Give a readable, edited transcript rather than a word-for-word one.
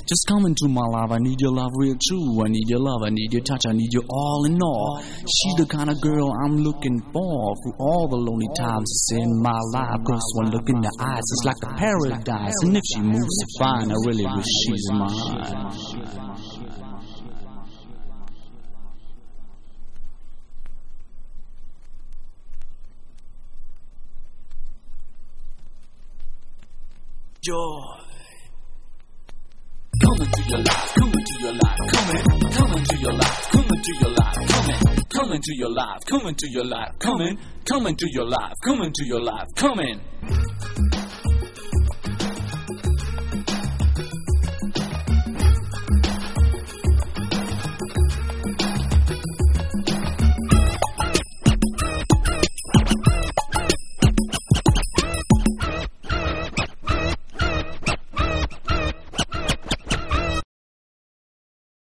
Just come into my life, I need your love real true. I need your love, I need your touch, I need you all in all. She's the kind of girl I'm looking for through all the lonely times it's in my life. Cause one look in the eyes, it's like a paradise. And if she moves so fine, I really wish she's mine. Joy. Come into your life, come into your life, come into your life, come into your life, come into your life, come into your life, come into your life, come into your life, come in.